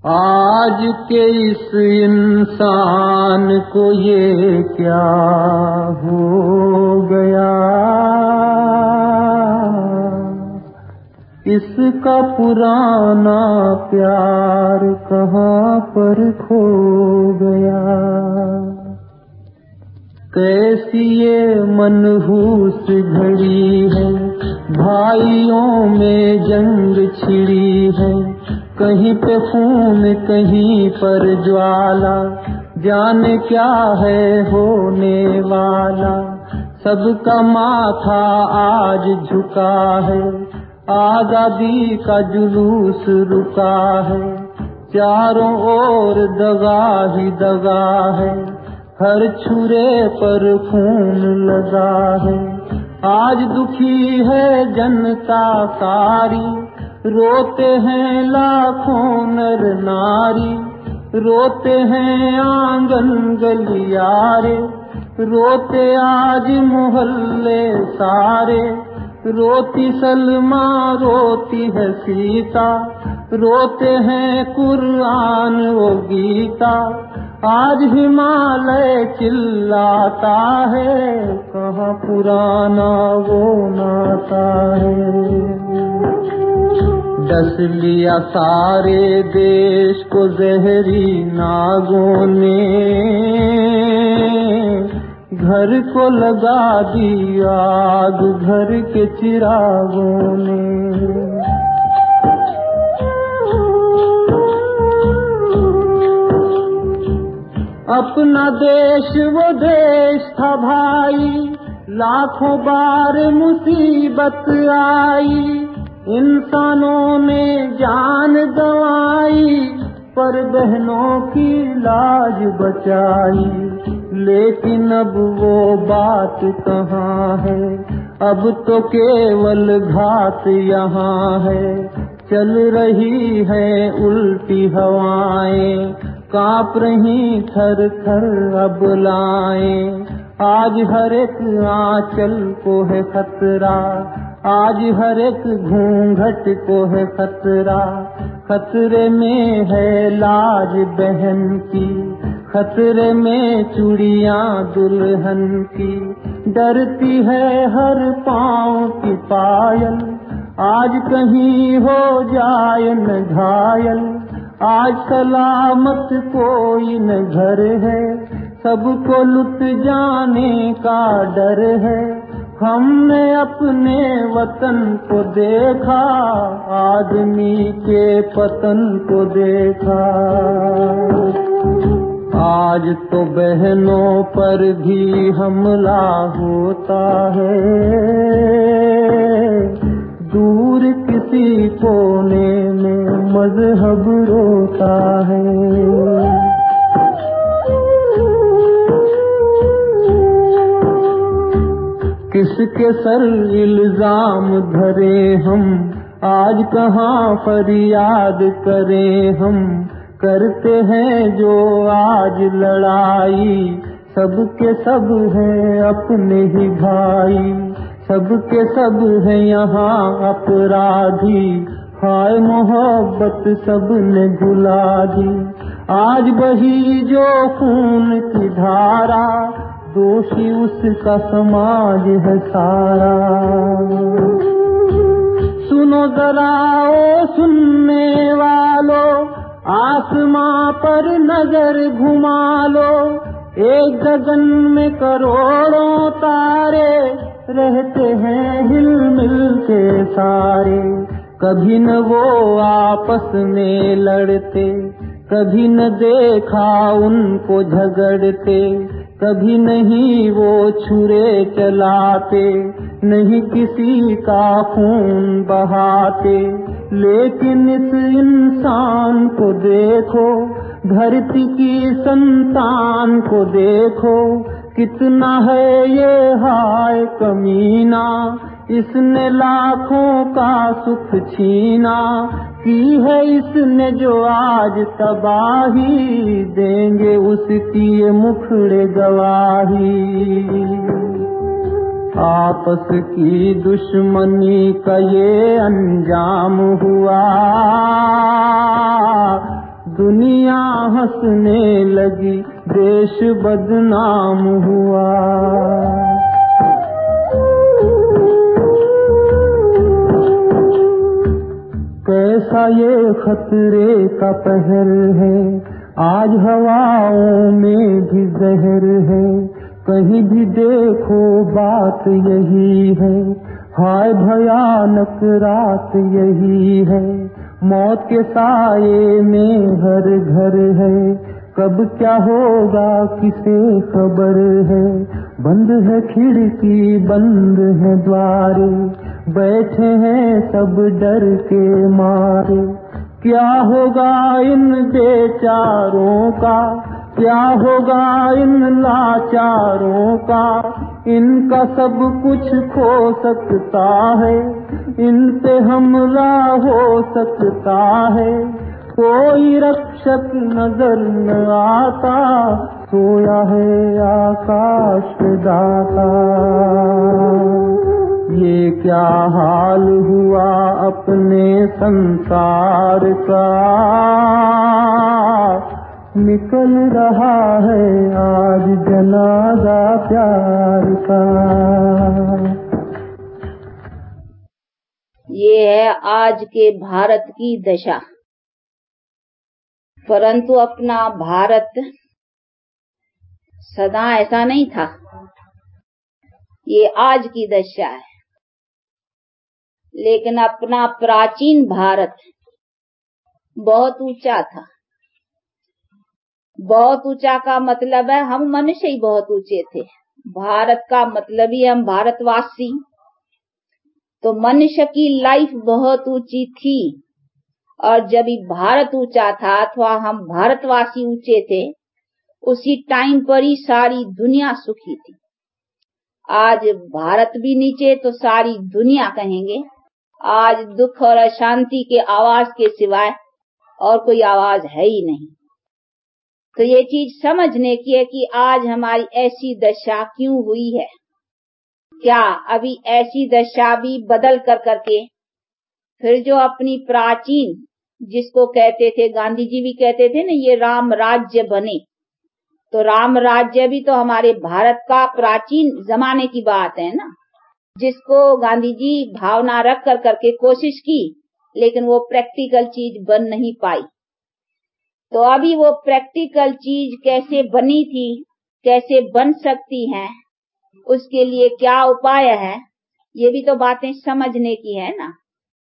आज के इस इंसान को ये क्या हो गया, इसका पुराना प्यार कहाँ पर खो गया। कैसी ये मनहूस घड़ी है, भाइयों में जंग छिड़ी है, कहीं पे खून कहीं पर ज्वाला, जाने क्या है होने वाला। सबका माथा आज झुका है, आजादी का जुलूस रुका है, चारों ओर दगा ही दगा है, हर छुरे पर खून लगा है। आज दुखी है जनता सारी, रोते हैं लाखों नर नारी, रोते हैं आंगन गलियारे, रोते आज मोहल्ले सारे, रोती सलमा रोती है सीता, रोते हैं कुरान वो गीता। आज हिमालय चिल्लाता है, कहाँ पुराना वो नाता है। डस लिया सारे देश को जहरी नागों ने, घर को लगा दी आग घर के चिरागों ने। अपना देश वो देश था भाई, लाखों बार मुसीबत आई, इंसानों ने जान गंवाई, पर बहनों की लाज बचाई। लेकिन अब वो बात कहाँ है, अब तो केवल घात यहाँ है। चल रही है उल्टी हवाएं, कांप रही थर थर अबलाएं। आज हर एक आंचल को है खतरा, आज हर एक घूंघट को है खतरा। खतरे में है लाज बहन की, खतरे में चूड़ियां दुल्हन की, डरती है हर पाँव की पायल, आज कहीं हो जाए न घायल। आज सलामत कोई न घर है, सबको लुट जाने का डर है। हमने अपने वतन को देखा, आदमी के पतन को देखा। आज तो बहनों पर भी हमला होता है, दूर किसी कोने में मजहब रोता है। किसके सर इल्जाम धरे हम, आज कहाँ फरियाद करें हम। करते हैं जो आज लड़ाई, सबके सब हैं अपने ही भाई, सबके सब हैं यहाँ अपराधी। हाय मोहब्बत सबने भुला दी, आज बही जो खून की धारा, दोषी उसका समाज है सारा। सुनो जरा ओ सुनने वालों, आसमां पर नजर घुमा लो। एक गगन में करोड़ों तारे, रहते हैं हिल मिल के सारे। कभी न वो आपस में लड़ते, कभी न देखा उनको झगड़ते, कभी नहीं वो छुरे चलाते, नहीं किसी का खून बहाते। लेकिन इस इंसान को देखो, धरती की संतान को देखो, कितना है ये हाय कमीना। इसने लाखों का सुख छीना, की है इसने जो आज तबाही, देंगे उसकी ये मुखड़े गवाही। आपस की दुश्मनी का ये अंजाम हुआ, हंसने लगी, देश बदनाम हुआ। कैसा ये खतरे का पहर है, आज हवाओं में भी जहर है। कहीं भी देखो बात यही है, हाय भयानक रात यही है। मौत के साये में हर घर है, कब क्या होगा किसे खबर है। बंद है खिड़की बंद है द्वारे, बैठे हैं सब डर के मारे। क्या होगा इन बेचारों का, क्या होगा इन लाचारों का। इनका सब कुछ खो सकता है, इन पे हमला हो सकता है। कोई रक्षक नजर न आता, सोया है आकाश पे दाता। ये क्या हाल हुआ अपने संसार का, निकल रहा है आज जनाजा प्यार का। ये है आज के भारत की दशा। परंतु अपना भारत सदा ऐसा नहीं था, ये आज की दशा है। लेकिन अपना प्राचीन भारत बहुत ऊंचा था। बहुत ऊंचा का मतलब है हम मनुष्य ही बहुत ऊंचे थे। भारत का मतलब ही हम भारतवासी। तो मनुष्य की लाइफ बहुत ऊंची थी, और जब ही भारत ऊंचा था अथवा हम भारतवासी ऊंचे थे, उसी टाइम पर ही सारी दुनिया सुखी थी। आज भारत भी नीचे तो सारी दुनिया कहेंगे। आज दुख और अशांति के आवाज के सिवाय और कोई आवाज है ही नहीं। तो ये चीज समझने की है कि आज हमारी ऐसी दशा क्यों हुई है। क्या अभी ऐसी दशा भी बदल कर करके फिर जो अपनी प्राचीन, जिसको कहते थे, गांधी जी भी कहते थे ना, ये राम राज्य बने। तो राम राज्य भी तो हमारे भारत का प्राचीन जमाने की बात है ना, जिसको गांधी जी भावना रख कर करके कोशिश की, लेकिन वो प्रैक्टिकल चीज बन नहीं पाई। तो अभी वो प्रैक्टिकल चीज कैसे बनी थी, कैसे बन सकती है, उसके लिए क्या उपाय है, ये भी तो बातें समझने की है ना।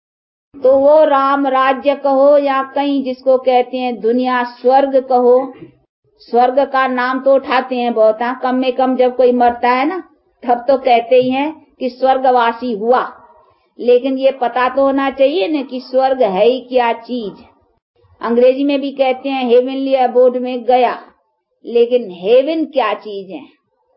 तो वो राम राज्य कहो या कहीं जिसको कहते हैं दुनिया स्वर्ग कहो, स्वर्ग का नाम तो उठाते हैं बहुत, कम में कम जब कोई मरता है ना तब तो कहते ही हैं कि स्वर्गवासी हुआ। लेकिन ये पता तो होना चाहिए ना कि स्वर्ग है ही क्या चीज। अंग्रेजी में भी कहते हैं हेवनली अबोर्ड में गया, लेकिन हेवन क्या चीज है।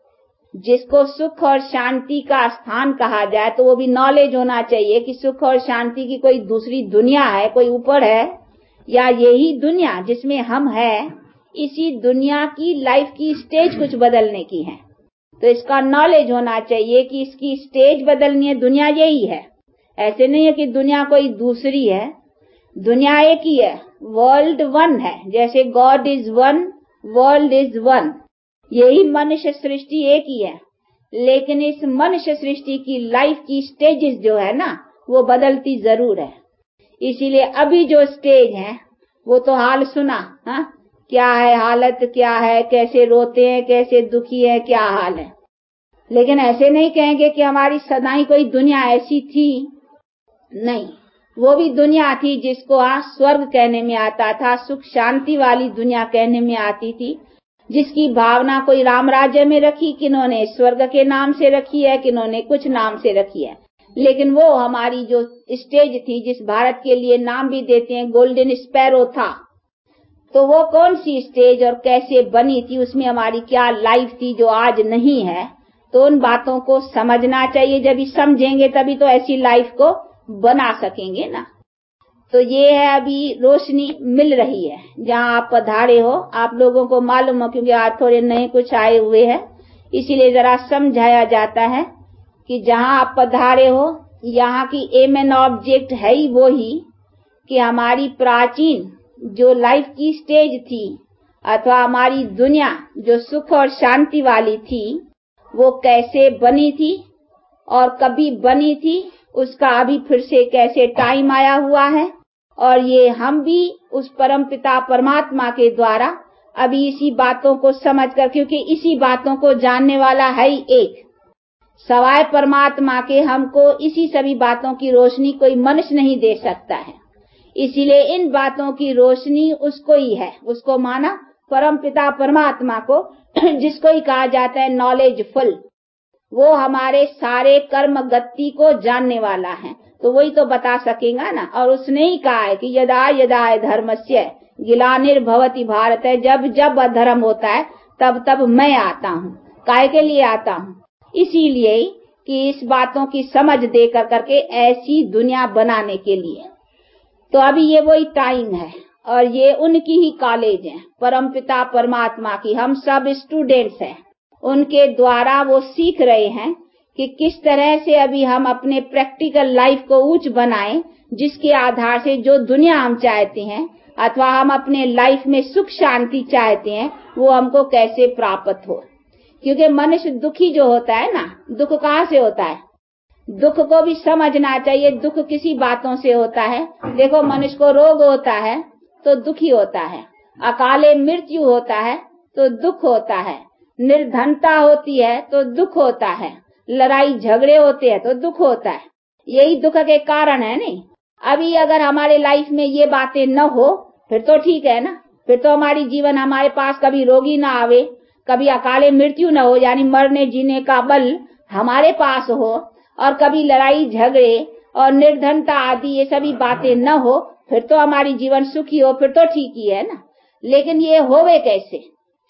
जिसको सुख और शांति का स्थान कहा जाए तो वो भी नॉलेज होना चाहिए कि सुख और शांति की कोई दूसरी दुनिया है, कोई ऊपर है, या यही दुनिया जिसमें हम हैं, इसी दुनिया की लाइफ की स्टेज कुछ बदलने की है। तो इसका नॉलेज होना चाहिए कि इसकी स्टेज बदलनी है, दुनिया यही है। ऐसे नहीं है कि दुनिया कोई दूसरी है, दुनिया एक ही है, वर्ल्ड वन है। जैसे God is one, world is one, यही मनुष्य सृष्टि एक ही है। लेकिन इस मनुष्य सृष्टि की लाइफ की स्टेजेस जो है ना, वो बदलती जरूर है। इसीलिए अभी जो स्टेज है वो तो हाल सुना, क्या है हालत, क्या है, कैसे रोते हैं, कैसे दुखी है, क्या हाल है। लेकिन ऐसे नहीं कहेंगे कि हमारी सदाई कोई दुनिया ऐसी थी, नहीं। वो भी दुनिया थी जिसको आज स्वर्ग कहने में आता था, सुख शांति वाली दुनिया कहने में आती थी, जिसकी भावना कोई राम राज्य में रखी, किन्होंने स्वर्ग के नाम से रखी है, किन्होंने कुछ नाम से रखी है। लेकिन वो हमारी जो स्टेज थी, जिस भारत के लिए नाम भी देते हैं गोल्डन स्पैरो था, तो वो कौन सी स्टेज और कैसे बनी थी, उसमें हमारी क्या लाइफ थी जो आज नहीं है। तो उन बातों को समझना चाहिए। जब भी समझेंगे तभी तो ऐसी लाइफ को बना सकेंगे ना। तो ये है अभी रोशनी मिल रही है जहाँ आप पधारे हो। आप लोगों को मालूम हो, क्योंकि आज थोड़े नए कुछ आए हुए हैं, इसीलिए जरा समझाया जाता है कि जहाँ आप पधारे हो यहाँ की एम एन ऑब्जेक्ट है ही वो ही कि हमारी प्राचीन जो लाइफ की स्टेज थी, अथवा हमारी दुनिया जो सुख और शांति वाली थी वो कैसे बनी थी और कभी बनी थी, उसका अभी फिर से कैसे टाइम आया हुआ है। और ये हम भी उस परमपिता परमात्मा के द्वारा अभी इसी बातों को समझकर, क्योंकि इसी बातों को जानने वाला है ही एक, सवाय परमात्मा के हमको इसी सभी बातों की रोशनी कोई मनुष्य नहीं दे सकता है। इसीलिए इन बातों की रोशनी उसको ही है, उसको माना परमपिता परमात्मा को, जिसको ही कहा जाता है नॉलेजफुल। वो हमारे सारे कर्म गति को जानने वाला है, तो वही तो बता सकेगा ना। और उसने ही कहा है कि यदा यदा धर्मस्य ग्लानिर्भवति भारत, जब जब अधर्म होता है तब तब मैं आता हूँ। काहे के लिए आता हूँ? इसीलिए कि इस बातों की समझ दे करके ऐसी दुनिया बनाने के लिए। तो अभी ये वही टाइम है और ये उनकी ही कॉलेज है, परमपिता परमात्मा की। हम सब स्टूडेंट्स हैं, उनके द्वारा वो सीख रहे हैं कि किस तरह से अभी हम अपने प्रैक्टिकल लाइफ को ऊंच बनाएं, जिसके आधार से जो दुनिया हम चाहते हैं अथवा हम अपने लाइफ में सुख शांति चाहते हैं वो हमको कैसे प्राप्त हो। क्योंकि मनुष्य दुखी जो होता है ना, दुख कहाँ से होता है? दुख को भी समझना चाहिए। दुख किसी बातों से होता है। देखो, मनुष्य को रोग होता है तो दुखी होता है, अकाले मृत्यु होता है तो दुख होता है, निर्धनता होती है तो दुख होता है, लड़ाई झगड़े होते हैं तो दुख होता है। यही दुख के कारण है नहीं। अभी अगर हमारे लाइफ में ये बातें न हो फिर तो ठीक है ना, फिर तो हमारी जीवन, हमारे पास कभी रोगी ना आवे, कभी अकाले मृत्यु न हो, यानी मरने जीने का बल हमारे पास हो, और कभी लड़ाई झगड़े और निर्धनता आदि ये सभी बातें न हो, फिर तो हमारी जीवन सुखी हो, फिर तो ठीक ही है ना। लेकिन ये होवे कैसे?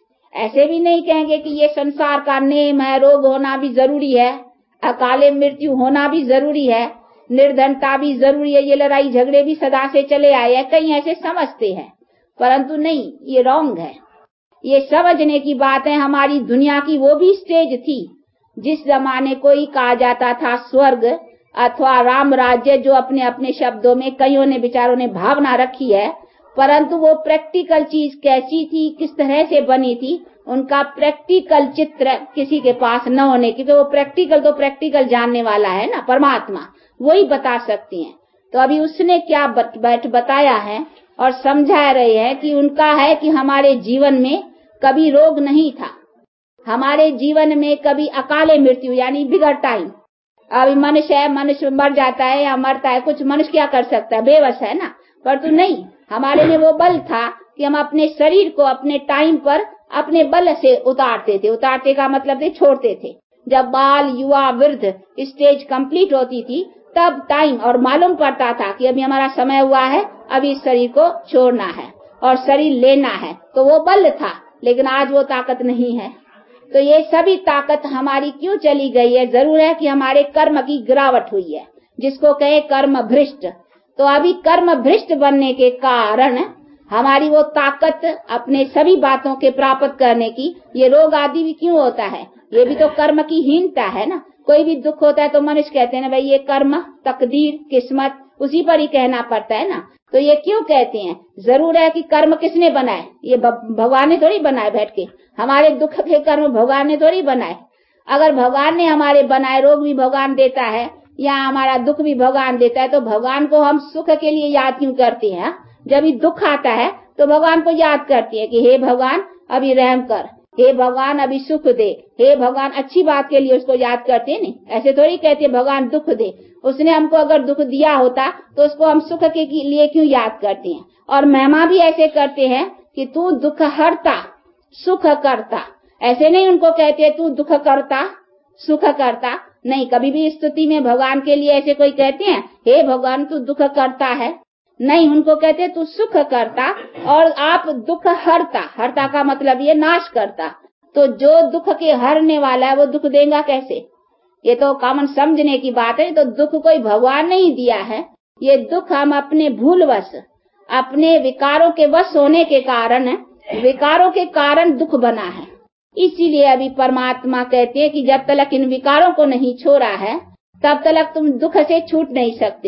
ऐसे भी नहीं कहेंगे कि ये संसार का नेम है, रोग होना भी जरूरी है, अकाले मृत्यु होना भी जरूरी है, निर्धनता भी जरूरी है, ये लड़ाई झगड़े भी सदा से चले आए हैं। कहीं ऐसे समझते हैं, परंतु नहीं, ये रॉन्ग है। ये समझने की बात है। हमारी दुनिया की वो भी स्टेज थी जिस जमाने को ही कहा जाता था स्वर्ग अथवा राम राज्य, जो अपने अपने शब्दों में कईयों ने विचारों ने भावना रखी है, परंतु वो प्रैक्टिकल चीज कैसी थी, किस तरह से बनी थी, उनका प्रैक्टिकल चित्र किसी के पास न होने की। तो वो प्रैक्टिकल जानने वाला है ना, परमात्मा, वही बता सकती हैं। तो अभी उसने क्या बताया है और समझा रहे हैं कि उनका है कि हमारे जीवन में कभी रोग नहीं था, हमारे जीवन में कभी अकाले मृत्यु यानी बिगर टाइम। अभी मनुष्य है, मनुष्य मर जाता है या मरता है, कुछ मनुष्य क्या कर सकता है, बेबस है ना। पर तो नहीं, हमारे में वो बल था कि हम अपने शरीर को अपने टाइम पर अपने बल से उतारते थे। उतारते का मतलब छोड़ते थे। जब बाल युवा वृद्ध स्टेज कंप्लीट होती थी तब टाइम और मालूम पड़ता था कि अभी हमारा समय हुआ है, अभी इस शरीर को छोड़ना है और शरीर लेना है, तो वो बल था। लेकिन आज वो ताकत नहीं है। तो ये सभी ताकत हमारी क्यों चली गई है? जरूर है कि हमारे कर्म की गिरावट हुई है, जिसको कहे कर्म भ्रष्ट। तो अभी कर्म भ्रष्ट बनने के कारण हमारी वो ताकत अपने सभी बातों के प्राप्त करने की, ये रोग आदि भी क्यों होता है? ये भी तो कर्म की हीनता है ना। कोई भी दुख होता है तो मनुष्य कहते हैं ना, भाई ये कर्म, तकदीर, किस्मत, उसी पर ही कहना पड़ता है ना। तो ये क्यों कहते हैं? जरूर है कि कर्म किसने बनाए? ये भगवान ने थोड़ी बनाए बैठ के। हमारे दुख के कर्म भगवान ने थोड़ी बनाए। अगर भगवान ने हमारे बनाए, रोग भी भगवान देता है या हमारा दुख भी भगवान देता है, तो भगवान को हम सुख के लिए याद क्यों करते हैं? जब भी दुख आता है तो भगवान को याद करती है कि हे भगवान अभी रहम कर, हे भगवान अभी सुख दे, हे भगवान, अच्छी बात के लिए उसको याद करते हैं। नहीं, ऐसे थोड़ी कहते भगवान दुख दे। उसने हमको अगर दुख दिया होता तो उसको हम सुख के लिए क्यों याद करते हैं? और महिमा भी ऐसे करते हैं कि तू दुख हरता सुख करता। ऐसे नहीं उनको कहते तू दुख करता सुख करता, नहीं। कभी भी स्तुति में भगवान के लिए ऐसे कोई कहते हैं हे भगवान तू दुख करता है? नहीं, उनको कहते तू सुख करता और आप दुख हरता। हरता का मतलब ये नाश करता। तो जो दुख के हरने वाला है वो दुख देगा कैसे? ये तो कॉमन समझने की बात है। तो दुख कोई भगवान नहीं दिया है, ये दुख हम अपने भूलवश, अपने विकारों के वश होने के कारण, विकारों के कारण दुख बना है। इसीलिए अभी परमात्मा कहते हैं कि जब तक इन विकारों को नहीं छोड़ा है तब तक तुम दुख से छूट नहीं सकते हो।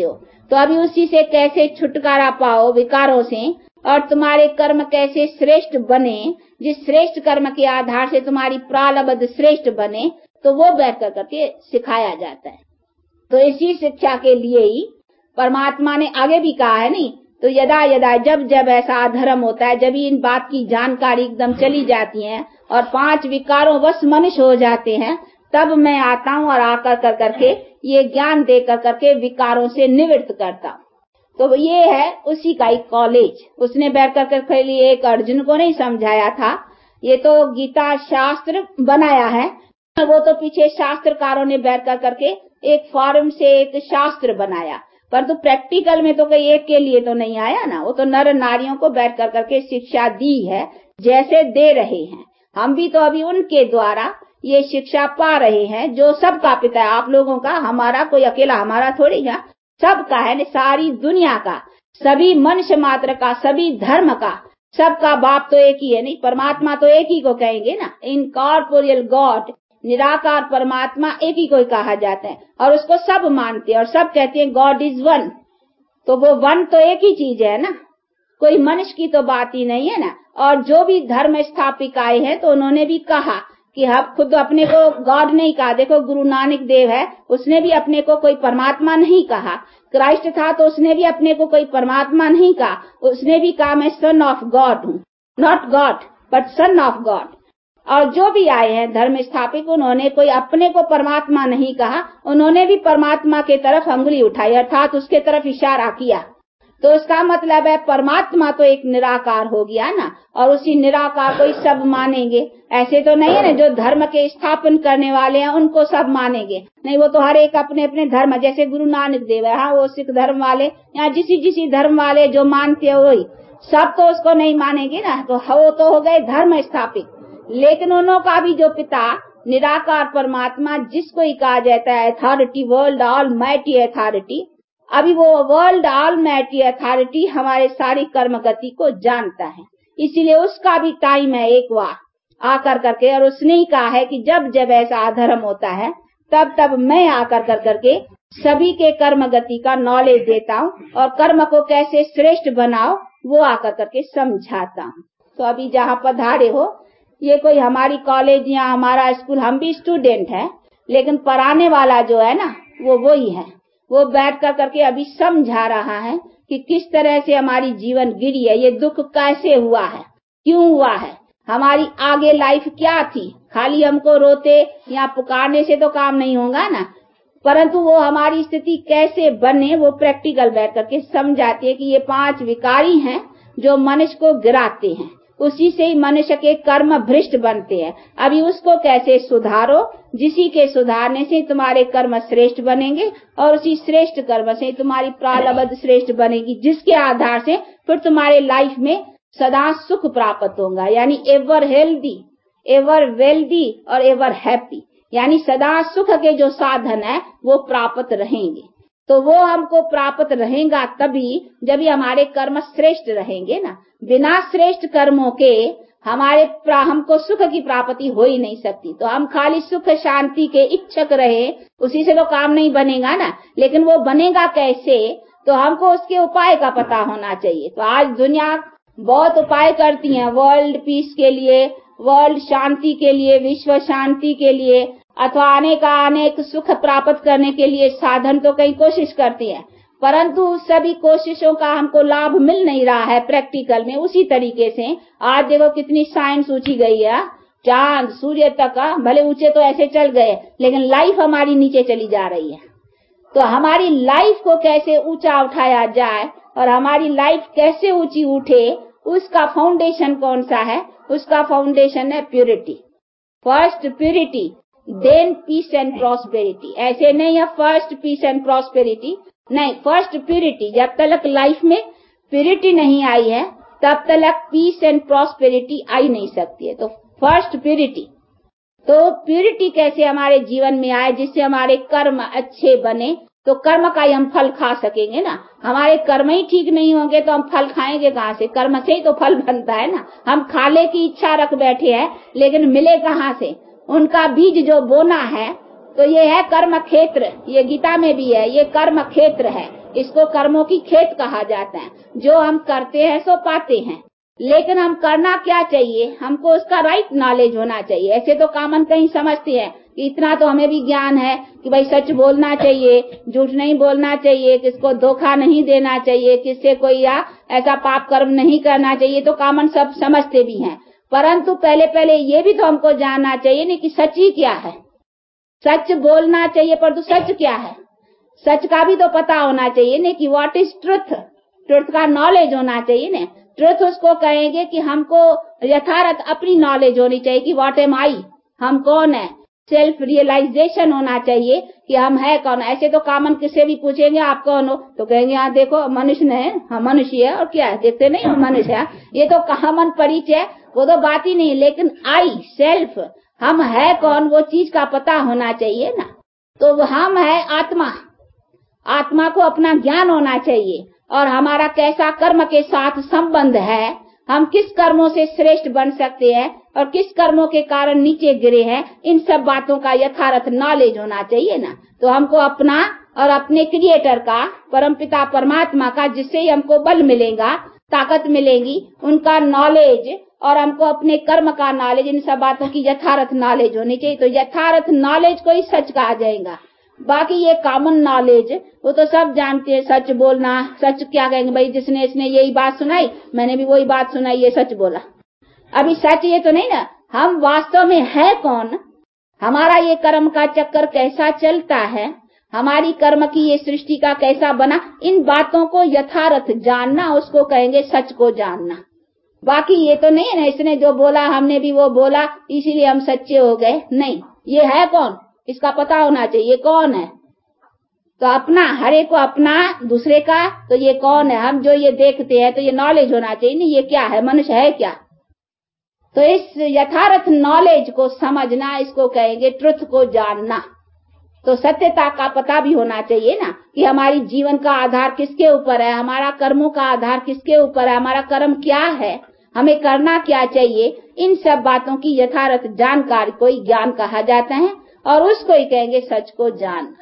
तो अभी उसी से कैसे छुटकारा पाओ विकारों से, और तुम्हारे कर्म कैसे श्रेष्ठ बने, जिस श्रेष्ठ कर्म के आधार से तुम्हारी प्रारब्ध श्रेष्ठ बने, तो वो बैठ कर करके सिखाया जाता है। तो इसी शिक्षा के लिए ही परमात्मा ने आगे भी कहा है नहीं, तो यदा यदा जब जब ऐसा अधर्म होता है, जब इन बात की जानकारी एकदम चली जाती है और 5 विकारों वश मनुष्य हो जाते हैं, तब मैं आता हूँ और आकर कर करके ये ज्ञान दे कर करके विकारों से निवृत्त करता हूँ। तो ये है उसी का एक कॉलेज। उसने बैठ कर के लिए एक अर्जुन को नहीं समझाया था, ये तो गीता शास्त्र बनाया है, वो तो पीछे शास्त्रकारों ने बैठ कर करके एक फॉर्म से एक शास्त्र बनाया, परंतु प्रैक्टिकल में तो कहीं एक के लिए तो नहीं आया ना। वो तो नर नारियों को बैठ कर करके शिक्षा दी है, जैसे दे रहे हैं। हम भी तो अभी उनके द्वारा ये शिक्षा पा रहे हैं, जो सबका पिता है, आप लोगों का, हमारा कोई अकेला हमारा थोड़ी है, सबका है, सारी दुनिया का, सभी मनुष्य मात्र का, सभी धर्म का, सबका बाप तो एक ही है नहीं, परमात्मा तो एक ही को कहेंगे ना। इनकॉर्पोरियल गॉड, निराकार परमात्मा एक ही को कहा जाता है, और उसको सब मानते हैं और सब कहते हैं गॉड इज वन। तो वो वन तो एक ही चीज है ना, कोई मनुष्य की तो बात ही नहीं है ना। और जो भी धर्म स्थापिकाएं हैं तो उन्होंने भी कहा कि हम खुद अपने को गॉड नहीं कहा। देखो गुरु नानक देव है, उसने भी अपने को कोई परमात्मा नहीं कहा। क्राइस्ट था तो उसने भी अपने को कोई परमात्मा नहीं कहा, उसने भी कहा मैं सन ऑफ गॉड हूँ, not God but son of God. और जो भी आए हैं धर्म स्थापित, उन्होंने कोई अपने को परमात्मा नहीं कहा, उन्होंने भी परमात्मा के तरफ अंगुली उठाई, अर्थात उसके तरफ इशारा किया। तो इसका मतलब है परमात्मा तो एक निराकार हो गया ना, और उसी निराकार को ही सब मानेंगे। ऐसे तो नहीं है ना जो धर्म के स्थापन करने वाले हैं उनको सब मानेंगे, नहीं, वो तो हर एक अपने अपने धर्म, जैसे गुरु नानक देव है, हाँ वो सिख धर्म वाले या जिसी धर्म वाले जो मानते हैं वही, सब तो उसको नहीं मानेंगे ना। तो वो तो हो गए धर्म स्थापित, लेकिन उन्हों का भी जो पिता निराकार परमात्मा, जिसको ही कहा जाता है authority, world almighty authority, अभी वो वर्ल्ड ऑल माइटी अथॉरिटी हमारे सारी कर्म गति को जानता है, इसीलिए उसका भी टाइम है एक बार आकर करके, और उसने ही कहा है कि जब जब ऐसा अधर्म होता है तब तब मैं आकर कर करके सभी के कर्म गति का नॉलेज देता हूँ, और कर्म को कैसे श्रेष्ठ बनाओ वो आकर करके समझाता हूँ। तो अभी जहाँ पधारे हो, ये कोई हमारी कॉलेज या हमारा स्कूल, हम भी स्टूडेंट हैं, लेकिन पढ़ाने वाला जो है ना वो वही है। वो बैठ कर करके अभी समझा रहा है कि किस तरह से हमारी जीवन गिरी है, ये दुख कैसे हुआ है, क्यों हुआ है, हमारी आगे लाइफ क्या थी। खाली हमको रोते या पुकारने से तो काम नहीं होगा ना, परंतु वो हमारी स्थिति कैसे बने वो प्रैक्टिकल बैठ करके समझाते हैं कि ये 5 विकारी हैं जो मनुष्य को गिराते हैं, उसी से ही मनुष्य के कर्म भ्रष्ट बनते हैं। अभी उसको कैसे सुधारो, जिसी के सुधारने से तुम्हारे कर्म श्रेष्ठ बनेंगे, और उसी श्रेष्ठ कर्म से तुम्हारी प्रारब्ध श्रेष्ठ बनेगी, जिसके आधार से फिर तुम्हारे लाइफ में सदा सुख प्राप्त होगा, यानी एवर हेल्दी, एवर वेल्दी और एवर हैप्पी, यानी सदा सुख के जो साधन है वो प्राप्त रहेंगे। तो वो हमको प्राप्त रहेगा तभी जब हमारे कर्म श्रेष्ठ रहेंगे ना। बिना श्रेष्ठ कर्मों के हमको सुख की प्राप्ति हो ही नहीं सकती। तो हम खाली सुख शांति के इच्छुक रहे, उसी से तो काम नहीं बनेगा ना। लेकिन वो बनेगा कैसे, तो हमको उसके उपाय का पता होना चाहिए। तो आज दुनिया बहुत उपाय करती है वर्ल्ड पीस के लिए, वर्ल्ड शांति के लिए, विश्व शांति के लिए, अथवा अनेक सुख प्राप्त करने के लिए साधन तो कई कोशिश करती है, परंतु सभी कोशिशों का हमको लाभ मिल नहीं रहा है प्रैक्टिकल में। उसी तरीके से आज देखो कितनी साइंस ऊंची गई है, चांद सूर्य तक, भले ऊंचे तो ऐसे चल गए, लेकिन लाइफ हमारी नीचे चली जा रही है। तो हमारी लाइफ को कैसे ऊंचा उठाया जाए और हमारी लाइफ कैसे ऊंची उठे, उसका फाउंडेशन कौन सा है? उसका फाउंडेशन है purity. First purity, then peace and prosperity. ऐसे नहीं है फर्स्ट पीस एंड प्रॉस्पेरिटी, नहीं, फर्स्ट प्यूरिटी। जब तक लाइफ में प्यूरिटी नहीं आई है तब तक पीस एंड प्रॉस्पेरिटी आई नहीं सकती है। तो फर्स्ट प्यूरिटी, तो प्यूरिटी कैसे हमारे जीवन में आए जिससे हमारे कर्म अच्छे बने, तो कर्म का ही हम फल खा सकेंगे ना। हमारे कर्म ही ठीक नहीं होंगे तो हम फल खाएंगे कहाँ से? कर्म से ही तो फल बनता है ना। हम खाने की इच्छा रख बैठे हैं लेकिन मिले कहाँ से? उनका बीज जो बोना है, तो ये है कर्म क्षेत्र, ये गीता में भी है, ये कर्म क्षेत्र है। इसको कर्मों की खेत कहा जाता है। जो हम करते हैं सो पाते हैं, लेकिन हम करना क्या चाहिए, हमको उसका राइट नॉलेज होना चाहिए। ऐसे तो कॉमन कहीं समझते हैं कि इतना तो हमें भी ज्ञान है कि भाई सच बोलना चाहिए, झूठ नहीं बोलना चाहिए, किसको धोखा नहीं देना चाहिए, किससे कोई या ऐसा पाप कर्म नहीं करना चाहिए, तो कॉमन सब समझते भी हैं। परंतु पहले ये भी तो हमको जानना चाहिए नहीं कि सच ही क्या है। सच बोलना चाहिए, परंतु सच क्या है, सच का भी तो पता होना चाहिए नहीं कि व्हाट इज ट्रुथ। ट्रुथ का नॉलेज होना चाहिए ना। ट्रुथ उसको कहेंगे कि हमको यथार्थ अपनी नॉलेज होनी चाहिए कि व्हाट एम आई, हम कौन है। सेल्फ रियलाइजेशन होना चाहिए कि हम है कौन। ऐसे तो कॉमन किससे भी पूछेंगे आप कौन हो, तो कहेंगे हाँ देखो मनुष्य है, हाँ मनुष्य है, और क्या है, देखते नहीं हो मनुष्य है। ये तो कॉमन परिचय, वो तो बात ही नहीं। लेकिन आई सेल्फ, हम है कौन, वो चीज का पता होना चाहिए ना। तो हम है आत्मा, आत्मा को अपना ज्ञान होना चाहिए, और हमारा कैसा कर्म के साथ संबंध है, हम किस कर्मों से श्रेष्ठ बन सकते हैं और किस कर्मों के कारण नीचे गिरे हैं, इन सब बातों का यथार्थ नॉलेज होना चाहिए ना। तो हमको अपना और अपने क्रिएटर का, परमपिता परमात्मा का, जिससे हमको बल मिलेगा, ताकत मिलेगी, उनका नॉलेज, और हमको अपने कर्म का नॉलेज, इन सब बातों की यथार्थ नॉलेज होनी चाहिए। तो यथार्थ नॉलेज को ही सच कहा जाएगा। बाकी ये कॉमन नॉलेज वो तो सब जानते हैं। सच बोलना, सच क्या कहेंगे भाई, जिसने इसने यही बात सुनाई, मैंने भी वही बात सुनाई, ये सच बोला। अभी सच ये तो नहीं ना, हम वास्तव में है कौन, हमारा ये कर्म का चक्कर कैसा चलता है, हमारी कर्म की ये सृष्टि का कैसा बना, इन बातों को यथार्थ जानना, उसको कहेंगे सच को जानना। बाकी ये तो नहीं है ना, इसने जो बोला हमने भी वो बोला इसीलिए हम सच्चे हो गए, नहीं। ये है कौन, इसका पता होना चाहिए कौन है। तो अपना, हर एक को अपना, दूसरे का, तो ये कौन है, हम जो ये देखते हैं, तो ये नॉलेज होना चाहिए नहीं, ये क्या है, मनुष्य है क्या। तो इस यथार्थ नॉलेज को समझना, इसको कहेंगे ट्रुथ को जानना। तो सत्यता का पता भी होना चाहिए ना कि हमारी जीवन का आधार किसके ऊपर है, हमारा कर्मों का आधार किसके ऊपर है, हमारा कर्म क्या है, हमें करना क्या चाहिए। इन सब बातों की यथार्थ जानकारी को ही ज्ञान कहा जाता है, और उसको ही कहेंगे सच को जान।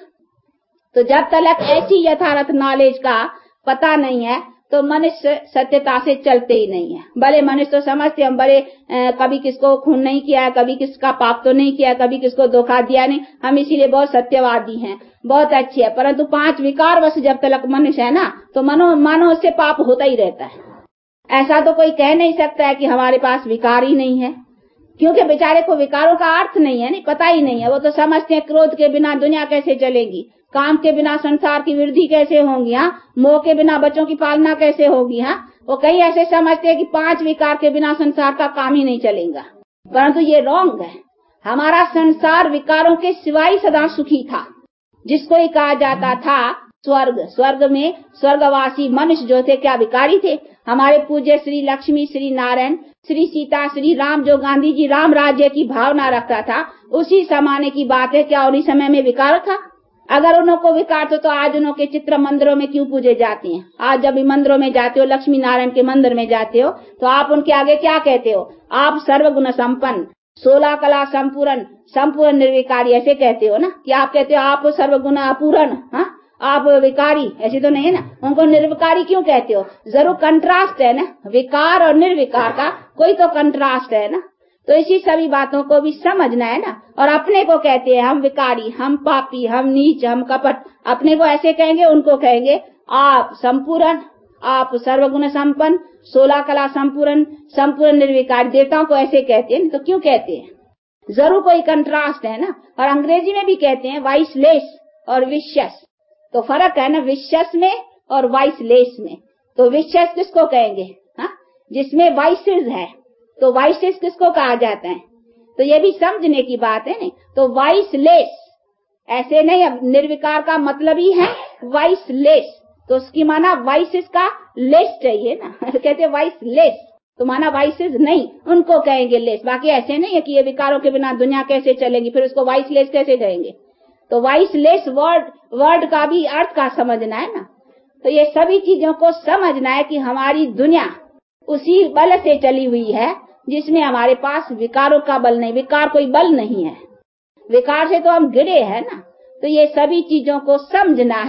तो जब तक ऐसी यथार्थ नॉलेज का पता नहीं है, तो मनुष्य सत्यता से चलते ही नहीं है। भले मनुष्य तो समझते हम बड़े कभी किसको खून नहीं किया, कभी किसका पाप तो नहीं किया, कभी किसको धोखा दिया नहीं, हम इसीलिए बहुत सत्यवादी हैं, बहुत अच्छे है। परंतु 5 विकार वश जब तक मनुष्य है ना, तो मानो उससे पाप होता ही रहता है। ऐसा तो कोई कह नहीं सकता है कि हमारे पास विकार ही नहीं है, क्योंकि बेचारे को विकारों का अर्थ नहीं है, नहीं पता ही नहीं है। वो तो समझते हैं क्रोध के बिना दुनिया कैसे चलेगी, काम के बिना संसार की वृद्धि कैसे होगी, मोह के बिना बच्चों की पालना कैसे होगी। वो कहीं ऐसे समझते हैं कि 5 विकार के बिना संसार का काम ही नहीं चलेगा, परंतु ये रॉन्ग है। हमारा संसार विकारों के सिवाय सदा सुखी था, जिसको ही कहा जाता था स्वर्ग। स्वर्ग में स्वर्गवासी मनुष्य जो थे, क्या विकारी थे। हमारे पूज्य श्री लक्ष्मी, श्री नारायण, श्री सीता, श्री राम, जो गांधी जी राम राज्य की भावना रखता था, उसी जमाने की बात है। क्या उन्हीं समय में विकार था? अगर उनको विकार तो आज उनके चित्र मंदिरों में क्यों पूजे जाते हैं? आज जब भी मंदिरों में जाते हो, लक्ष्मी नारायण के मंदिर में जाते हो, तो आप उनके आगे क्या कहते हो? आप सर्वगुण संपन्न, 16 कला संपूर्ण, संपूर्ण निर्विकारी, ऐसे कहते हो ना। क्या आप कहते हो आप सर्वगुण अपूर्ण, आप विकारी? ऐसे तो नहीं है ना। उनको निर्विकारी क्यों कहते हो? जरूर कंट्रास्ट है ना, विकार और निर्विकार का कोई तो कंट्रास्ट है ना। तो इसी सभी बातों को भी समझना है ना। और अपने को कहते हैं हम विकारी, हम पापी, हम नीच, हम कपट। अपने को ऐसे कहेंगे, उनको कहेंगे आप संपूर्ण, आप सर्वगुण संपन्न, 16 कला संपूर्ण, संपूर्ण निर्विकार। देवताओं को ऐसे कहते हैं, तो क्यों कहते हैं? जरूर कोई कंट्रास्ट है ना। और अंग्रेजी में भी कहते हैं वाइसलेस और विशस, तो फर्क है ना विशस में और वाइसलेस में। तो विशस किसको कहेंगे? जिसमें वाइसेस है, तो वाइसेस किसको कहा जाता है? तो ये भी समझने की बात है नहीं। तो वाइसलेस ऐसे नहीं, अब निर्विकार का मतलब ही है वाइसलेस, तो उसकी माना वाइसेस का लेस चाहिए ना। कहते वाइसलेस तो माना वाइसेस नहीं, उनको कहेंगे लेस। बाकी ऐसे नहीं है कि ये विकारों के बिना दुनिया कैसे चलेगी, फिर उसको वाइसलेस कैसे कहेंगे? तो वाइसलेस वर्ड का भी अर्थ का समझना है ना। तो ये सभी चीजों को समझना है कि हमारी दुनिया उसी बल से चली हुई है जिसमें हमारे पास विकारों का बल नहीं। विकार कोई बल नहीं है, विकार से तो हम गिरे हैं ना। तो ये सभी चीजों को समझना है,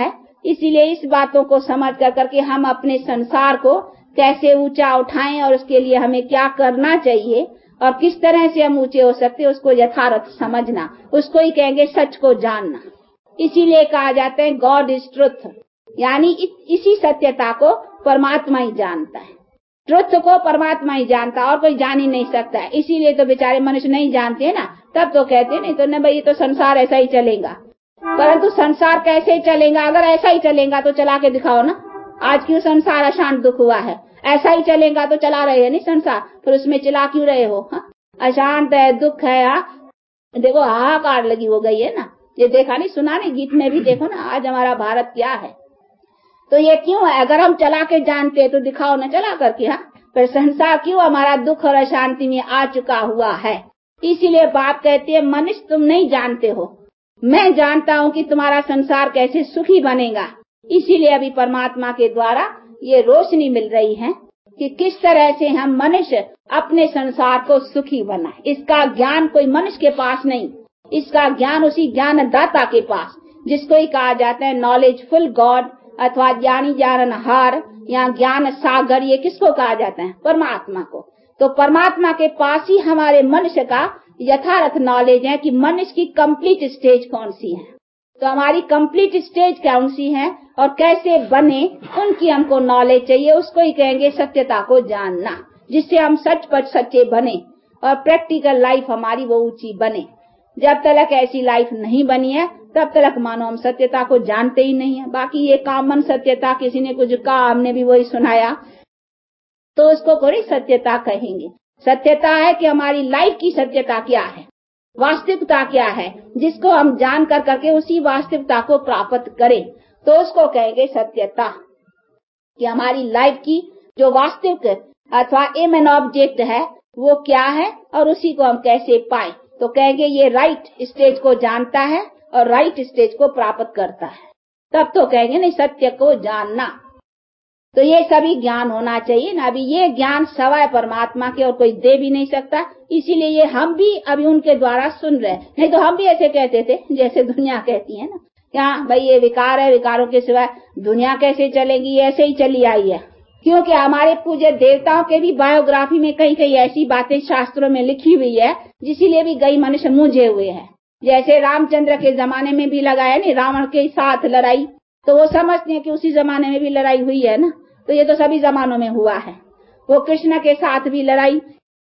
इसीलिए इस बातों को समझ कर करके हम अपने संसार को कैसे ऊंचा उठाएं और उसके लिए हमें क्या करना चाहिए और किस तरह से हम ऊंचे हो सकते हैं, उसको यथार्थ समझना, उसको ही कहेंगे सच को जानना। इसीलिए कहा जाता है गॉड इज ट्रुथ, यानी इसी सत्यता को परमात्मा ही जानता है। ट्रुथ को परमात्मा ही जानता, और कोई जान ही नहीं सकता है। इसीलिए तो बेचारे मनुष्य नहीं जानते ना, तब तो कहते नहीं तो न भाई, ये तो संसार ऐसा ही चलेगा। परंतु संसार कैसे चलेगा? अगर ऐसा ही चलेगा तो चला के दिखाओ ना। आज क्यों संसार अशांत दुख हुआ है? ऐसा ही चलेगा तो चला रहे हैं नहीं संसार, फिर उसमें चला क्यों रहे हो? अशांत है, दुख है, देखो हाहाकार लगी हो गई है ना। ये देखा नहीं, सुना नहीं, गीत में भी देखो ना आज हमारा भारत क्या है। तो ये क्यों है? अगर हम चला के जानते तो दिखाओ ना चला करके। पर संसार क्यों हमारा दुख और अशांति में आ चुका हुआ है? इसीलिए बाप कहते हैं मनुष्य तुम नहीं जानते हो, मैं जानता हूँ कि तुम्हारा संसार कैसे सुखी बनेगा। इसीलिए अभी परमात्मा के द्वारा ये रोशनी मिल रही है कि किस तरह से हम मनुष्य अपने संसार को सुखी बनाए। इसका ज्ञान कोई मनुष्य के पास नहीं, इसका ज्ञान उसी ज्ञान दाता के पास, जिसको ही कहा जाता है नॉलेजफुल गॉड अथवा ज्ञानी ज्ञानहार या ज्ञान सागर। ये किसको कहा जाता है? परमात्मा को। तो परमात्मा के पास ही हमारे मनुष्य का यथार्थ नॉलेज है कि मनुष्य की कंप्लीट स्टेज कौन सी है। तो हमारी कंप्लीट स्टेज कौन सी है और कैसे बने, उनकी हमको नॉलेज चाहिए। उसको ही कहेंगे सत्यता को जानना, जिससे हम सच पर सच्चे बने और प्रैक्टिकल लाइफ हमारी वो ऊंची बने। जब तक ऐसी लाइफ नहीं बनी है तब तक मानो हम सत्यता को जानते ही नहीं है। बाकी ये कॉमन सत्यता, किसी ने कुछ कहा हमने भी वही सुनाया, तो उसको थोड़ी सत्यता कहेंगे। सत्यता है कि हमारी लाइफ की सत्यता क्या है, वास्तविकता क्या है, जिसको हम जान कर करके उसी वास्तविकता को प्राप्त करें, तो उसको कहेंगे सत्यता। कि हमारी लाइफ की जो वास्तविक अथवा एम एन ऑब्जेक्ट है वो क्या है और उसी को हम कैसे पाए, तो कहेंगे ये राइट स्टेज को जानता है और राइट स्टेज को प्राप्त करता है। तब तो कहेंगे नहीं सत्य को जानना। तो ये सभी ज्ञान होना चाहिए ना। अभी ये ज्ञान सवाय परमात्मा के और कोई दे भी नहीं सकता। इसीलिए ये हम भी अभी उनके द्वारा सुन रहे, नहीं तो हम भी ऐसे कहते थे जैसे दुनिया कहती है ना, क्या भाई ये विकार है, विकारों के सिवाय दुनिया कैसे चलेगी, ऐसे ही चली आई है। क्योंकि हमारे पूज्य देवताओं के भी बायोग्राफी में कई कई ऐसी बातें शास्त्रों में लिखी हुई है, जिसीलिए भी कई मनुष्य मूझे हुए हैं। जैसे रामचंद्र के जमाने में भी लगाया नहीं, रावण के साथ लड़ाई, तो वो समझते हैं कि उसी जमाने में भी लड़ाई हुई है ना, तो ये तो सभी जमानों में हुआ है। वो कृष्ण के साथ भी लड़ाई,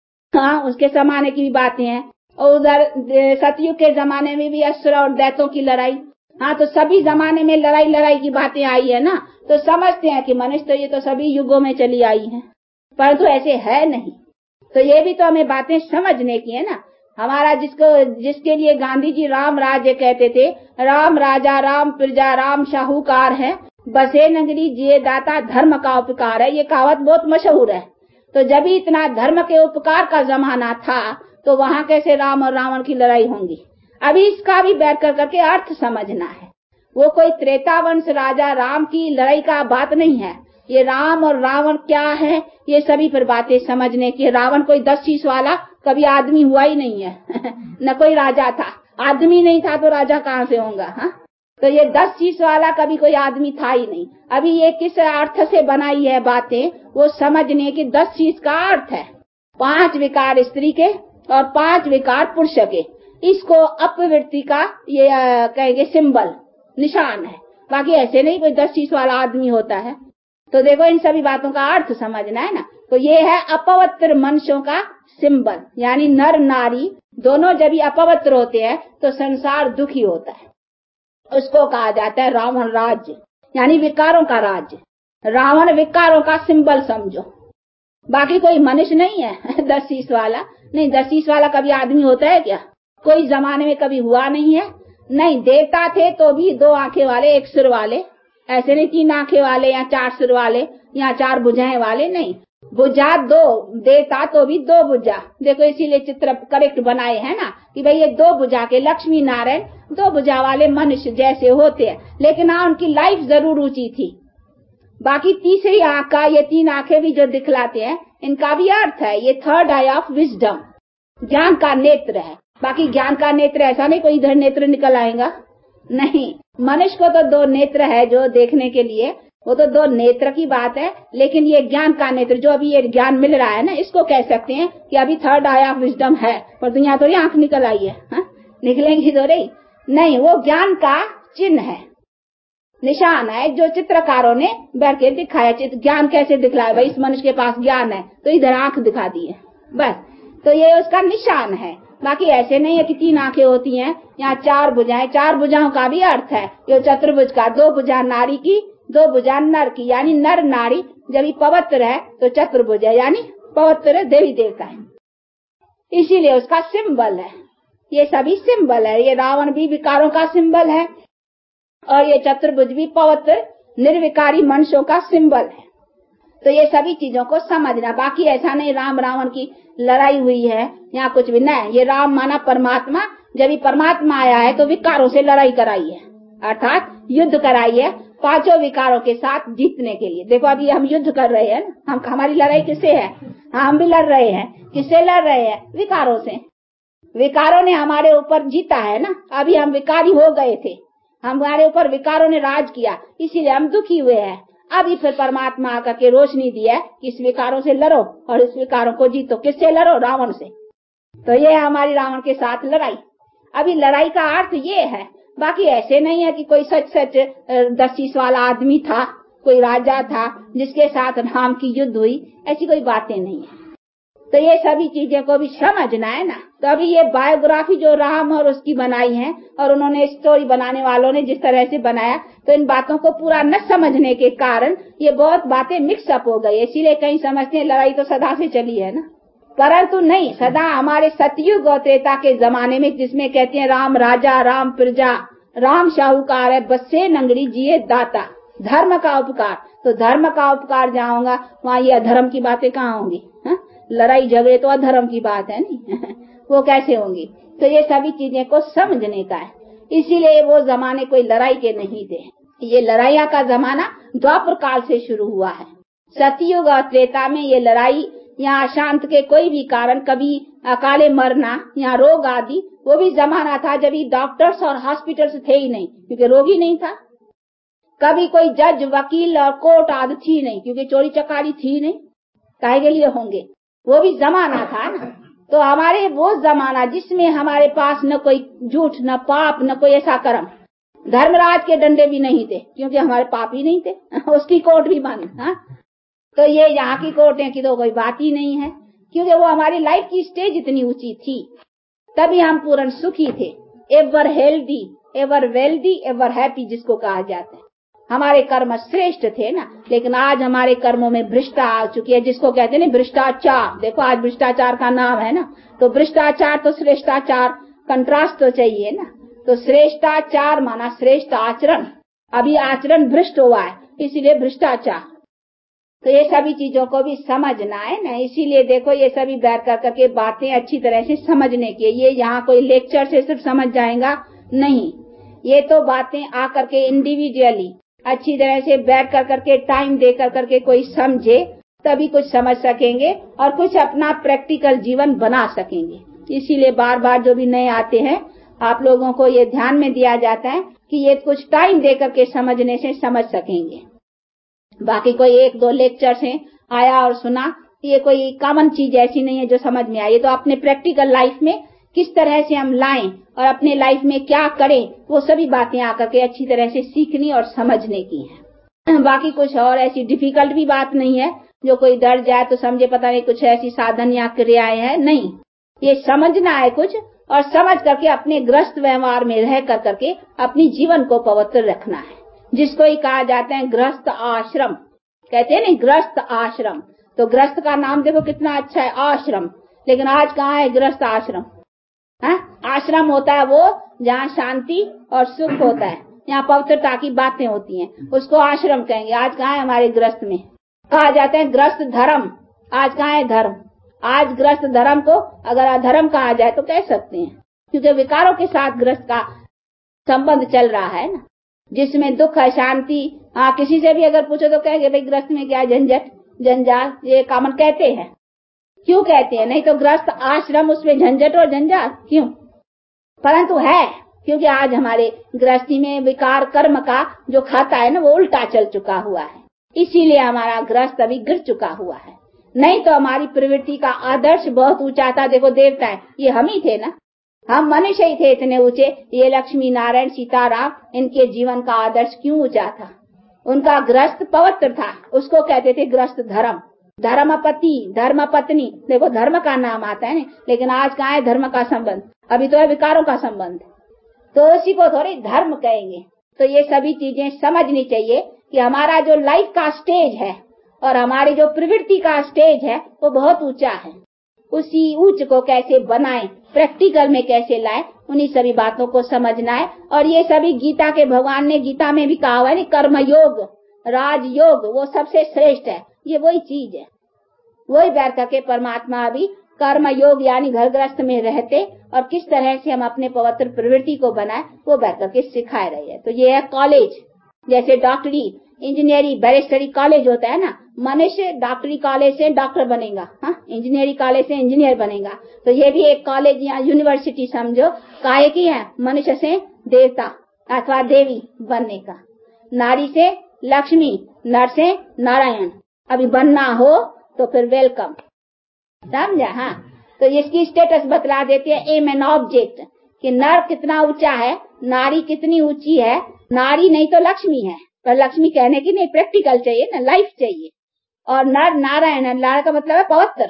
हाँ उसके जमाने की भी बातें हैं। और उधर सतयुग के जमाने में भी असुर और दैत्यों की लड़ाई, हाँ तो सभी जमाने में लड़ाई की बातें आई है ना। तो समझते हैं कि मनुष्य तो ये तो सभी युगों में चली आई है, परंतु ऐसे है नहीं। तो ये भी तो हमें बातें समझने की है ना। हमारा जिसके लिए गांधी जी राम राज्य कहते थे, राम राजा राम प्रजा राम शाहूकार है, बसे नगरी जिए दाता धर्म का उपकार है। ये कहावत बहुत मशहूर है। तो जब इतना धर्म के उपकार का जमाना था तो वहाँ कैसे राम और रावण की लड़ाई होंगी। अभी इसका भी बैठ कर करके अर्थ समझना है। वो कोई त्रेता वंश राजा राम की लड़ाई का बात नहीं है। ये राम और रावण क्या है, ये सभी पर बातें समझने की। रावण कोई 10 शीश वाला कभी आदमी हुआ ही नहीं है न कोई राजा था। आदमी नहीं था तो राजा कहाँ से होगा। हाँ तो ये 10 शीश वाला कभी कोई आदमी था ही नहीं। अभी ये किस अर्थ से बनाई है बातें, वो समझने की। 10 शीश का अर्थ है 5 विकार स्त्री के और 5 विकार पुरुष के। इसको अपवृत्ति का ये कहेंगे सिंबल, निशान है। बाकी ऐसे नहीं कोई 10 शीश वाला आदमी होता है। तो देखो इन सभी बातों का अर्थ समझना है ना। तो ये है अपवित्र मनुष्यों का सिंबल, यानी नर नारी दोनों जब भी अपवित्र होते हैं तो संसार दुखी होता है। उसको कहा जाता है रावण राज्य, यानी विकारों का राज्य। रावण विकारों का सिंबल समझो। बाकी कोई मनुष्य नहीं है 10 शीश वाला नहीं। 10 शीश वाला कभी आदमी होता है क्या? कोई जमाने में कभी हुआ नहीं है। नहीं, देवता थे तो भी 2 आंखें वाले 1 सिर वाले, ऐसे नहीं 3 आंखें वाले या 4 सिर वाले या 4 भुजाएं वाले, नहीं, भुजा 2 देवता तो भी 2 भुजा। देखो इसीलिए चित्र करेक्ट बनाए है ना कि भाई ये 2 भुजा के लक्ष्मी नारायण 2 भुजा वाले मनुष्य जैसे होते हैं। लेकिन हाँ उनकी लाइफ जरूर ऊंची थी। बाकी तीसरी आंख का ये 3 आंखें भी जो दिखलाते हैं, इनका भी अर्थ है ये थर्ड आई ऑफ विजडम, ज्ञान का नेत्र है। बाकी ज्ञान का नेत्र ऐसा नहीं कोई इधर नेत्र निकल आएगा। नहीं, मनुष्य को तो 2 नेत्र है जो देखने के लिए, वो तो 2 नेत्र की बात है। लेकिन ये ज्ञान का नेत्र, जो अभी ये ज्ञान मिल रहा है ना, इसको कह सकते हैं कि अभी 3rd आई ऑफ विजडम है। पर दुनिया थोड़ी आंख निकल आई है, निकलेंगी तो रही नहीं। वो ज्ञान का चिन्ह है, निशान है, जो चित्रकारों ने बैठ के दिखाया। ज्ञान कैसे दिखलाया भाई, इस मनुष्य के पास ज्ञान है तो इधर आंख दिखा दी है, बस। तो ये उसका निशान है। बाकी ऐसे नहीं है कि 3 आंखें होती हैं, यहाँ 4 भुजाएं। 4 भुजाओं का भी अर्थ है ये चतुर्भुज का, 2 भुजा नारी की, 2 भुजा नर की, यानी नर नारी जब ये पवित्र है तो चतुर्भुज है, यानी पवित्र देवी देवता है, इसीलिए उसका सिंबल है। ये सभी सिंबल है। ये रावण भी विकारों का सिंबल है और ये चतुर्भुज भी पवित्र निर्विकारी मनुष्यों का सिंबल है। तो ये सभी चीजों को समझना। बाकी ऐसा नहीं राम रावण की लड़ाई हुई है, यहाँ कुछ भी नहीं। ये राम माना परमात्मा, जब ये परमात्मा आया है तो विकारों से लड़ाई कराई है, अर्थात युद्ध कराई है 5 विकारों के साथ जीतने के लिए। देखो अभी हम युद्ध कर रहे हैं ना, हमारी लड़ाई किससे है? हम भी लड़ रहे हैं। किससे लड़ रहे हैं? विकारों से। विकारों ने हमारे ऊपर जीता है ना। अभी हम विकारी हो गए थे, हमारे ऊपर विकारों ने राज किया, इसीलिए हम दुखी हुए हैं। अभी फिर परमात्मा आकर के रोशनी दी है कि इस विकारों से लड़ो और इस विकारों को जीतो। किससे लड़ो? रावण से। तो ये हमारी रावण के साथ लड़ाई। अभी लड़ाई का अर्थ ये है। बाकी ऐसे नहीं है कि कोई सच 10 वाला आदमी था, कोई राजा था जिसके साथ राम की युद्ध हुई, ऐसी कोई बातें नहीं है। तो ये सभी चीजें को भी समझना है ना। तो अभी ये बायोग्राफी जो राम और उसकी बनाई है, और उन्होंने स्टोरी बनाने वालों ने जिस तरह से बनाया, तो इन बातों को पूरा न समझने के कारण ये बहुत बातें मिक्सअप हो गई। इसीलिए कहीं समझते हैं लड़ाई तो सदा से चली है ना, परंतु नहीं। सदा हमारे सतयुग और त्रेता के जमाने में, जिसमें कहते हैं राम राजा राम प्रजा, राम शाहूकार है बसे नंगड़ी जिए दाता, धर्म का उपकार। तो धर्म का उपकार जहाँ होगा वहाँ ये अधर्म की बातें कहाँ होंगी? लड़ाई झगड़े तो अधर्म की बात है नहीं वो कैसे होंगी? तो ये सभी चीजें को समझने का है। इसीलिए वो जमाने कोई लड़ाई के नहीं थे। ये लड़ाइया का जमाना द्वापर काल से शुरू हुआ है। सतयुग और त्रेता में ये लड़ाई या अशांत के कोई भी कारण, कभी अकाले मरना या रोग आदि, वो भी जमाना था जब डॉक्टर्स और हॉस्पिटल्स थे ही नहीं, क्योंकि रोग ही नहीं था। कभी कोई जज वकील और कोर्ट आदि थी नहीं, क्योंकि चोरी चकारी थी नहीं, काहे के लिए होंगे? वो भी जमाना था ना। तो हमारे वो जमाना जिसमें हमारे पास न कोई झूठ, न पाप, न कोई ऐसा कर्म। धर्मराज के डंडे भी नहीं थे, क्योंकि हमारे पाप ही नहीं थे उसकी कोर्ट भी बंद। तो ये यहाँ की कोर्टें की तो कोई बात ही नहीं है, क्योंकि वो हमारी लाइफ की स्टेज इतनी ऊंची थी, तभी हम पूर्ण सुखी थे। Ever healthy, ever wealthy, ever happy जिसको कहा जाता है। हमारे कर्म श्रेष्ठ थे ना, लेकिन आज हमारे कर्मों में भ्रष्टा आ चुकी है, जिसको कहते हैं ना भ्रष्टाचार। देखो आज भ्रष्टाचार का नाम है ना, तो भ्रष्टाचार तो श्रेष्ठाचार, कंट्रास्ट तो चाहिए ना। तो श्रेष्ठाचार माना श्रेष्ठ आचरण, अभी आचरण भ्रष्ट हुआ है, इसीलिए भ्रष्टाचार। तो ये सभी चीजों को भी समझना है ना। इसीलिए देखो ये सभी बैठ कर करके बातें अच्छी तरह से समझने की। ये यहाँ कोई लेक्चर से सिर्फ समझ जाएगा नहीं, ये तो बातें आकर के इंडिविजुअली अच्छी तरह से बैठ कर करके टाइम दे कर करके कोई समझे, तभी कुछ समझ सकेंगे और कुछ अपना प्रैक्टिकल जीवन बना सकेंगे। इसीलिए बार बार जो भी नए आते हैं आप लोगों को ये ध्यान में दिया जाता है कि ये कुछ टाइम दे करके समझने से समझ सकेंगे। बाकी कोई 1-2 लेक्चर से आया और सुना, ये कोई कॉमन चीज ऐसी नहीं है जो समझ में आई। तो अपने प्रैक्टिकल लाइफ में किस तरह से हम लाएं और अपने लाइफ में क्या करें, वो सभी बातें आकर के अच्छी तरह से सीखनी और समझने की है। बाकी कुछ और ऐसी डिफिकल्ट भी बात नहीं है जो कोई डर जाए तो समझे पता नहीं कुछ ऐसी साधन या क्रियाएं हैं, नहीं। ये समझना है कुछ, और समझ करके अपने ग्रस्त व्यवहार में रह कर करके अपनी जीवन को पवित्र रखना है, जिसको ही कहा जाता है गृहस्थ आश्रम। कहते हैं ना गृहस्थ आश्रम, तो गृहस्थ का नाम देखो कितना अच्छा है, आश्रम। लेकिन आज कहाँ है गृहस्थ आश्रम? आश्रम होता है वो जहाँ शांति और सुख होता है, यहाँ पवित्रता की बातें होती हैं, उसको आश्रम कहेंगे। आज कहाँ है हमारे गृहस्थ में? कहा जाता है गृहस्थ धर्म। आज कहाँ है धर्म? आज गृहस्थ धर्म को अगर अधर्म कहा जाए तो कह सकते हैं, क्योंकि विकारों के साथ गृहस्थ का संबंध चल रहा है ना, जिसमें दुख अशांति। किसी से भी अगर पूछो तो कहेंगे भाई गृहस्थ में क्या झंझट जंजाल, ये कॉमन कहते हैं। क्यों कहते हैं? नहीं तो गृहस्थ आश्रम उसमें झंझट और जंजाल क्यों? परंतु है, क्योंकि आज हमारे गृहस्थी में विकार कर्म का जो खाता है ना वो उल्टा चल चुका हुआ है, इसीलिए हमारा गृहस्थ अभी गिर चुका हुआ है। नहीं तो हमारी प्रवृत्ति का आदर्श बहुत ऊंचा था। देखो देवता है ये हम ही थे ना, हम मनुष्य ही थे इतने ऊंचे। ये लक्ष्मी नारायण सीताराम इनके जीवन का आदर्श क्यों ऊंचा था? उनका गृहस्थ पवित्र था, उसको कहते थे गृहस्थ धर्म। धर्मपति धर्म पत्नी, देखो धर्म का नाम आता है ना, लेकिन आज कहाँ है धर्म का संबंध, अभी तो है विकारों का संबंध, तो उसी को थोड़ी धर्म कहेंगे। तो ये सभी चीजें समझनी चाहिए कि हमारा जो लाइफ का स्टेज है और हमारी जो प्रवृत्ति का स्टेज है वो बहुत ऊंचा है। उसी ऊंच को कैसे बनाएं, प्रैक्टिकल में कैसे लाएं, उन्हीं सभी बातों को समझना है। और ये सभी गीता के भगवान ने गीता में भी कहा हुआ है, कर्म योग राजयोग वो सबसे श्रेष्ठ है। ये वही चीज है, वही बैठ करके परमात्मा अभी कर्म योग यानी घर गृहस्थ में रहते और किस तरह से हम अपने पवित्र प्रवृत्ति को बनाए वो बैठ करके सिखाए रहे हैं। तो ये है कॉलेज, जैसे डॉक्टरी इंजीनियरिंग बैरिस्टरी कॉलेज होता है ना, मनुष्य डॉक्टरी कॉलेज से डॉक्टर बनेगा, इंजीनियरिंग कॉलेज से इंजीनियर बनेगा। तो ये भी एक कॉलेज या यूनिवर्सिटी समझो, काहे की है? मनुष्य से देवता अथवा देवी बनने का, नारी से लक्ष्मी, नर से नारायण। अभी बनना हो तो फिर वेलकम, समझा? हाँ, तो इसकी स्टेटस बतला देते हैं एम एंड ऑब्जेक्ट, कि नर कितना ऊंचा है, नारी कितनी ऊंची है। नारी नहीं तो लक्ष्मी है, पर लक्ष्मी कहने की नहीं, प्रैक्टिकल चाहिए ना, लाइफ चाहिए। और नर नारायण है, नारायण का मतलब है पवित्र।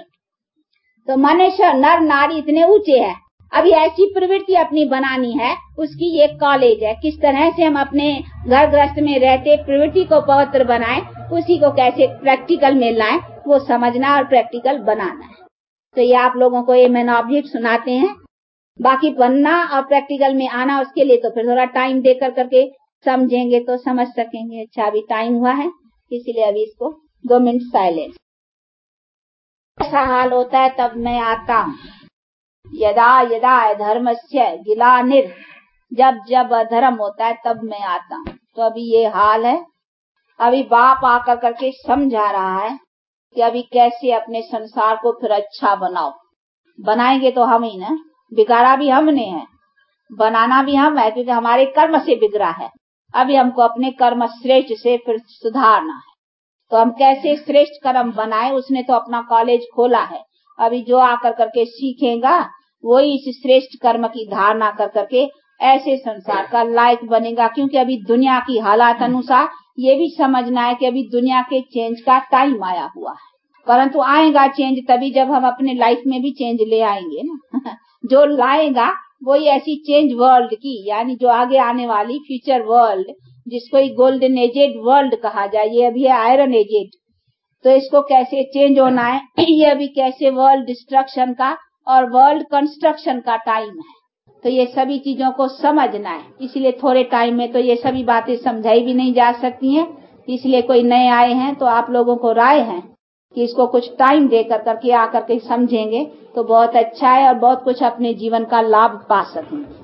तो मनुष्य नर नारी इतने ऊंचे हैं। अभी ऐसी प्रवृत्ति अपनी बनानी है, उसकी ये कॉलेज है। किस तरह से हम अपने घर गृहस्थ में रहते प्रवृत्ति को पवित्र बनाएं, उसी को कैसे प्रैक्टिकल में लाएं वो समझना और प्रैक्टिकल बनाना है। तो ये आप लोगों को ये मैंने ऑब्जेक्ट सुनाते हैं। बाकी बनना और प्रैक्टिकल में आना उसके लिए तो फिर थोड़ा टाइम देकर करके समझेंगे तो समझ सकेंगे। अच्छा अभी टाइम हुआ है इसीलिए अभी इसको 2 मिनट साइलेंस। ऐसा हाल होता है तब मैं आता हूँ, यदा यदा धर्मस्य गिलानिर, जब जब अधर्म होता है तब मैं आता हूँ। तो अभी ये हाल है। अभी बाप आकर करके समझा रहा है कि अभी कैसे अपने संसार को फिर अच्छा बनाओ। बनाएंगे तो हम ही ना, बिगाड़ा भी हमने है, बनाना भी हम है, क्योंकि हमारे कर्म से बिगड़ा है। अभी हमको अपने कर्म श्रेष्ठ से फिर सुधारना है। तो हम कैसे श्रेष्ठ कर्म बनाए, उसने तो अपना कॉलेज खोला है। अभी जो आकर करके सीखेगा वही इस श्रेष्ठ कर्म की धारणा कर करके ऐसे संसार का लायक बनेगा। क्योंकि अभी दुनिया की हालात अनुसार ये भी समझना है कि अभी दुनिया के चेंज का टाइम आया हुआ है। परंतु आएगा चेंज तभी जब हम अपने लाइफ में भी चेंज ले आएंगे ना। जो लाएगा वही ऐसी चेंज वर्ल्ड की, यानी जो आगे आने वाली फ्यूचर वर्ल्ड, जिसको गोल्डन एजेड वर्ल्ड कहा जाए, ये अभी है आयरन एजेड। तो इसको कैसे चेंज होना है, ये अभी कैसे वर्ल्ड डिस्ट्रक्शन का और वर्ल्ड कंस्ट्रक्शन का टाइम है। तो ये सभी चीजों को समझना है। इसलिए थोड़े टाइम में तो ये सभी बातें समझाई भी नहीं जा सकती हैं। इसलिए कोई नए आए हैं तो आप लोगों को राय है कि इसको कुछ टाइम देकर करके आकर के समझेंगे तो बहुत अच्छा है और बहुत कुछ अपने जीवन का लाभ पा सकेंगे।